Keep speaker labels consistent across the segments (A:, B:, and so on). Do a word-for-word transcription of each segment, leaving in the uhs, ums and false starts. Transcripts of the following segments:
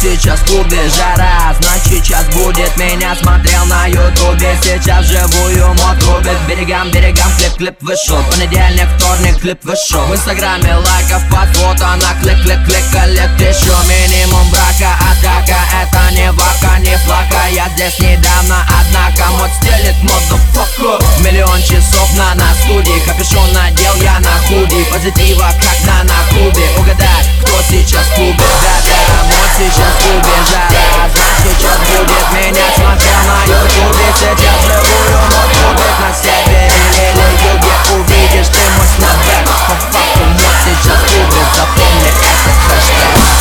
A: сейчас в клубе жара, значит сейчас будет. Меня смотрел на ютубе, сейчас живую мод рубит. Берегам, берегам, клип-клип вышел. Понедельник, вторник, клип вышел. В инстаграме лайков под фото на клик-клик-клик. Коллект еще минимум брака. Атака, это не вака, не флака. Я здесь недавно, однако мод стелит, motherfucker. Миллион часов на на студии. Капюшон надел я на худи. Позитива как на на кубе. Угадай, кто сейчас в клубе. Да-да, мод сейчас в клубе жара, значит сейчас будет. Меня смотрел на ютубе, сейчас живую мод рубит. На севере или юге увидишь ты мой снэпбэк. По факту мод сейчас в клубе, запомни этот хэштег.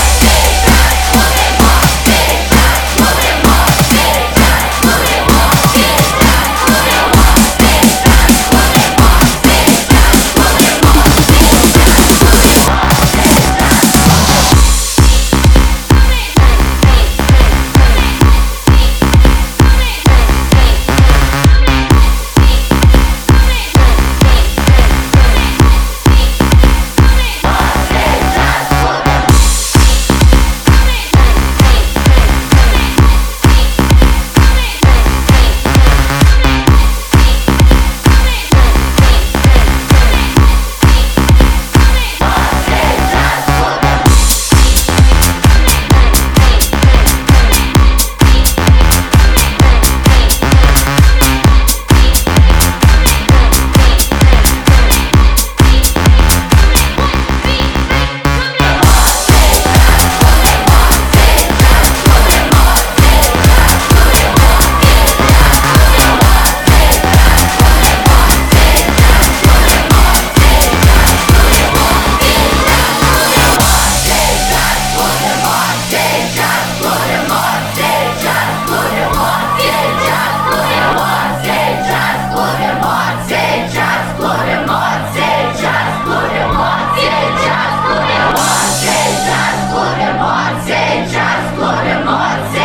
B: Сейчас в клубе мод, сейчас в клубе мод.